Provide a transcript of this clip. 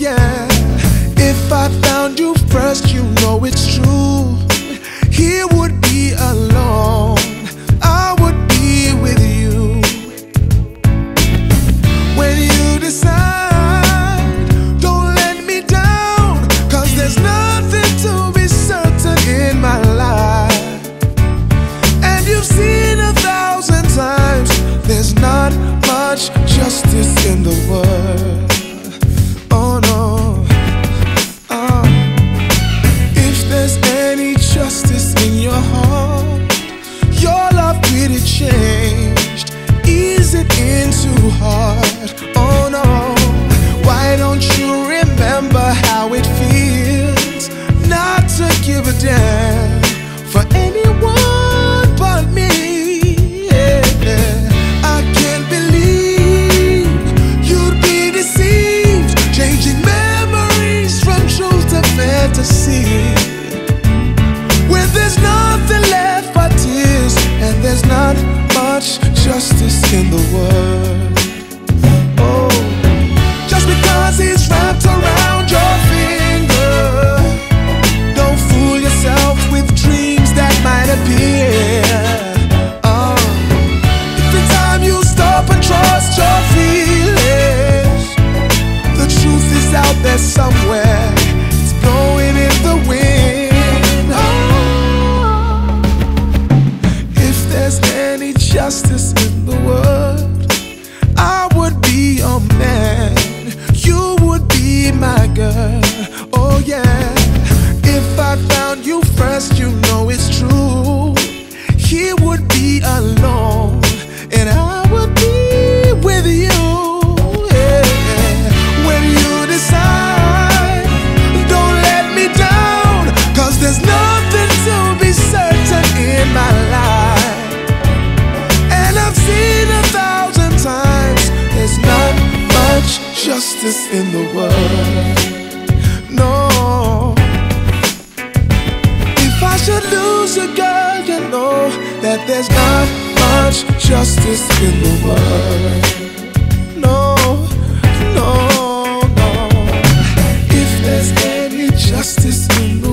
yeah. If I found you first, you know it's true. He would be alone, I would be with you. When you decide, don't let me down, 'cause there's nothing to be certain in my life. And you've seen 1,000 times, there's not much justice in the world. Oh no. If there's any justice in your heart, your love really changed. Ease it into hard. Oh no. Why don't you remember how it feels not to give a damn for anyone but me? Yeah. I can't believe you'd be deceived, changing memories from truth to fantasy. When there's nothing left but tears, and there's not much justice in the world. Oh, just because he's wrapped around your finger, don't fool yourself with dreams that might appear. Oh, every time you stop and trust your feelings, the truth is out there somewhere. It's blowing in the wind. Oh, if there's any justice in the world, I would be your man, you would be my girl. Oh yeah. If I found you first, you know it's true. He would be alone, and I would be with you. Yeah. When you decide, don't let me down, 'cause there's nothing to be certain in my life. And I've seen 1,000 times, there's not much justice in the world. No. If I should lose a girl, you know that there's not much justice in the world. No, no, no. If there's any justice in the